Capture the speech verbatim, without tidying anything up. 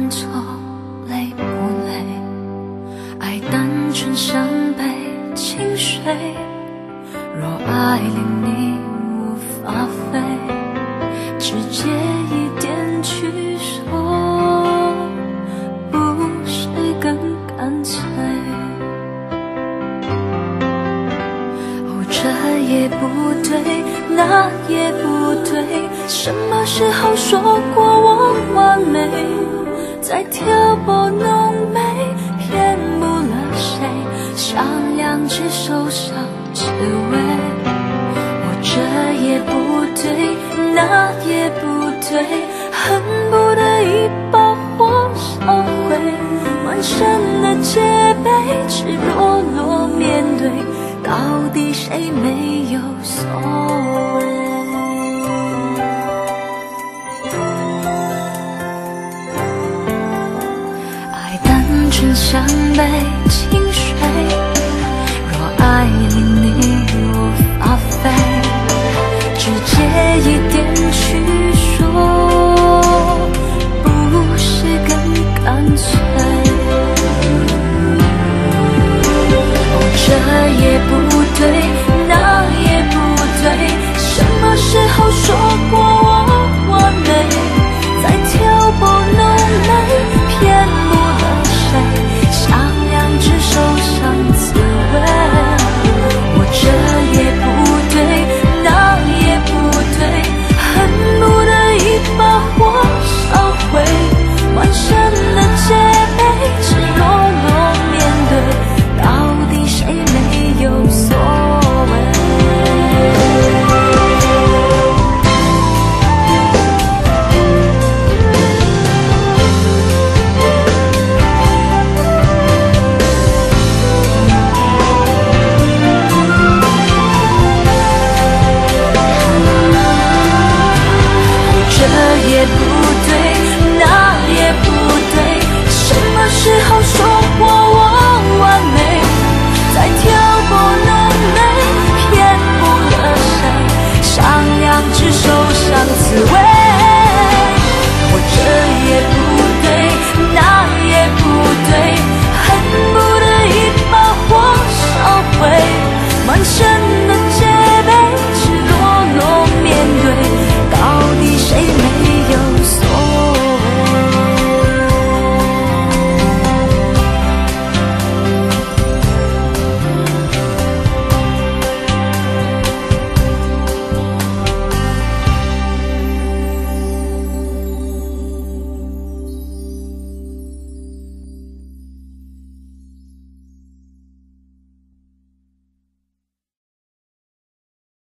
犯错累不累？爱单纯像杯清水，若爱令你无法飞，直接一点取舍，不是更干脆？哦，这也不对，那也不对，什么时候说过我完美？在挑拨浓眉，骗不了谁，像两只手上刺猬。我这也不对，那也不对，恨不得一把火烧毁，满身的戒备，赤裸裸面对，到底谁没有所谓？爱单纯像杯清水，